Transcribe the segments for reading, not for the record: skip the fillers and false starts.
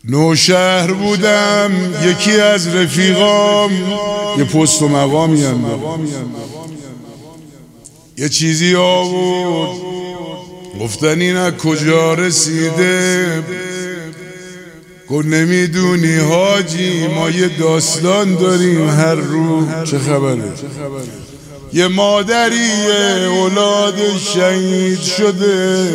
نوشهر بودم، یکی از رفیقام یه پست و مقامی هم یه چیزی آورد، گفتن این از کجا رسیده. گفت نمیدونی حاجی، ما یه داستان داریم هر روز. چه خبره؟ یه مادریه اولادش شهید شده،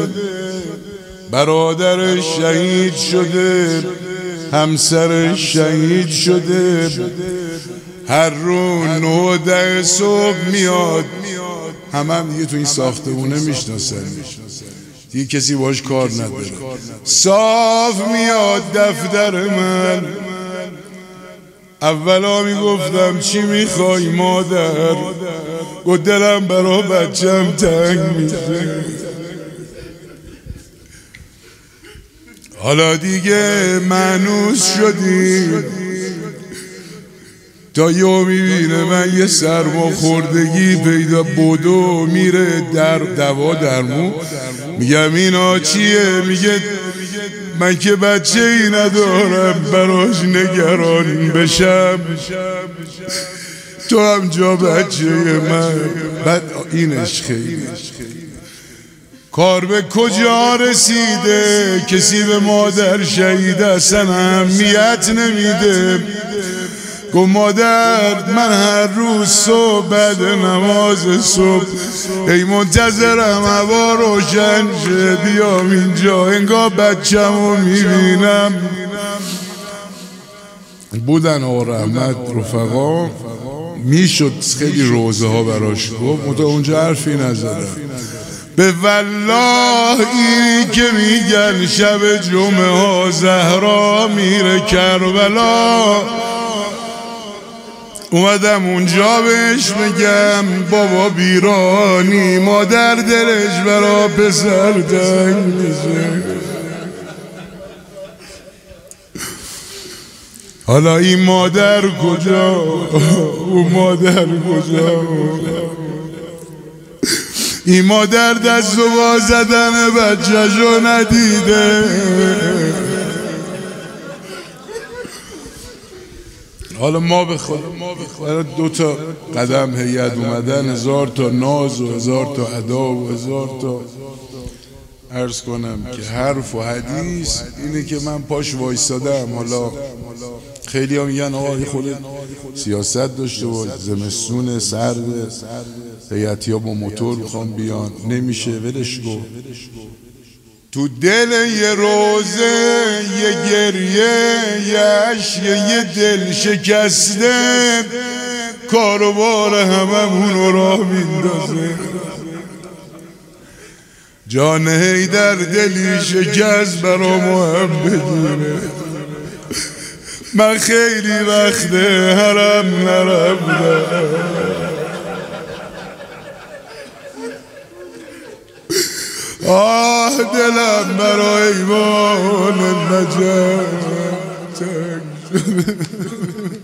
برادرش شهید شده، همسرش شهید شده. هر رو 9 صبح میاد، هم دیگه تو این ساختمونه میشناسن دیگه، کسی باش کار نداره. صاف میاد دفتر من، اولا میگفتم چی میخوای مادر؟ گفت دلم برا بچم تنگ میشه. حالا دیگه مانوس شدیم، تا یه میبینه من یه سرماخوردگی پیدا بدو میره در دوا درمون. میگم اینا چیه؟ میگه من که بچه ای ندارم براش نگران بشم، تو هم جا بچه من. بعد اینش خیلی کار به کجا رسیده؟ کسی به مادر شهید اصلا اهمیت نمیده. گفت مادر من هر روز صبح بعد نماز صبح ای منتظرم هوا روشن شه بیام اینجا، انگار بچه‌مو میبینم. بودن آقا رحمت رفقا، میشد خیلی روزه ها براش گفت، متا اونجا حرفی نزدم. به والله این که میگن شب جمعه ها زهرا میره کربلا، اومدم اونجا بهش بگم بابا بیرانی، مادر دلش برا پسر تنگ میشه. حالا این مادر کجا؟ اون مادر کجا؟ این مادر دست و با زدن بچه‌شو ندیده. حالا ما به خود 2 تا قدم هیئت اومدن، 1000 تا ناز و 1000 تا ادا و 1000 تا عرض کنم که حرف و حدیث اینه که من پاش وایستادم. حالا خیلی ها میگن آقا خود سیاست داشته باش، زمستون سرد، هیئتی ها با موتور میخوام بیان، نمیشه ولش کن. تو دل یه روزه یه گریه یه عشق یه دل شکسته، کاروبار هممون را میندازه. جان حیدر دلی شکست برا ما هم بدونه، من خیلی وقته حرم نرفتم. آه دلم برای ایوان نجات